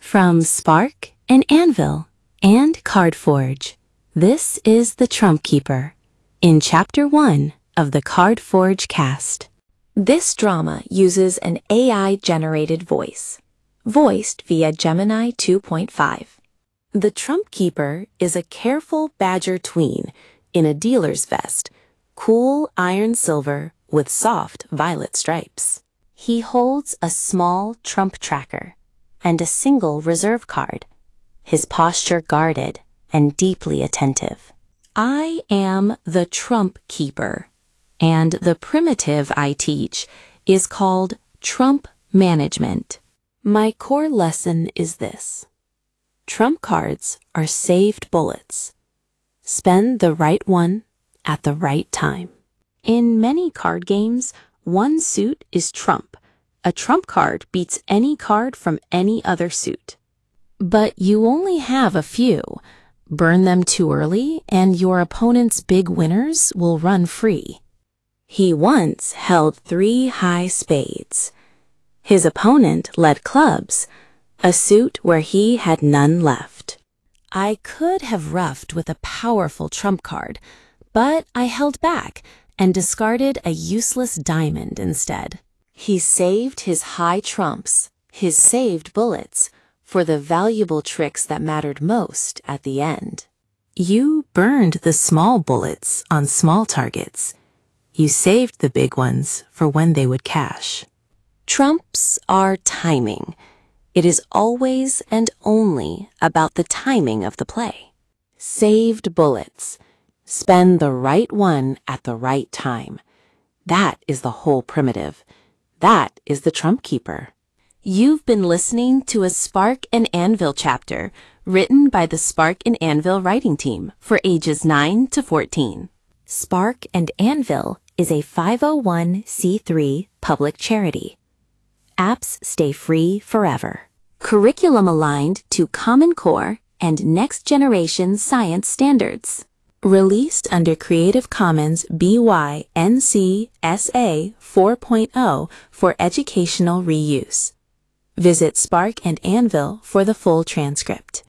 From Spark and Anvil and CardForge, this is the Trump Keeper in Chapter 1 of the CardForge cast. This drama uses an AI-generated voice, voiced via Gemini 2.5. The Trump Keeper is a careful badger tween in a dealer's vest, cool iron silver with soft violet stripes. He holds a small trump tracker and a single reserve card, his posture guarded and deeply attentive. I am the Trump Keeper, and the primitive I teach is called Trump Management. My core lesson is this: Trump cards are saved bullets. Spend the right one at the right time. In many card games, one suit is trump. A trump card beats any card from any other suit. But you only have a few. Burn them too early, and your opponent's big winners will run free. He once held 3 high spades. His opponent led clubs, a suit where he had none left. I could have ruffed with a powerful trump card, but I held back and discarded a useless diamond instead. He saved his high trumps, his saved bullets, for the valuable tricks that mattered most at the end. You burned the small bullets on small targets. You saved the big ones for when they would cash. Trumps are timing. It is always and only about the timing of the play. Saved bullets. Spend the right one at the right time. That is the whole primitive. That is the Trump Keeper. You've been listening to a Spark and Anvil chapter written by the Spark and Anvil writing team for ages 9 to 14. Spark and Anvil is a 501c3 public charity. Apps stay free forever. Curriculum aligned to Common Core and Next Generation Science standards. Released under Creative Commons BY-NC SA 4.0 for educational reuse. Visit Spark and Anvil for the full transcript.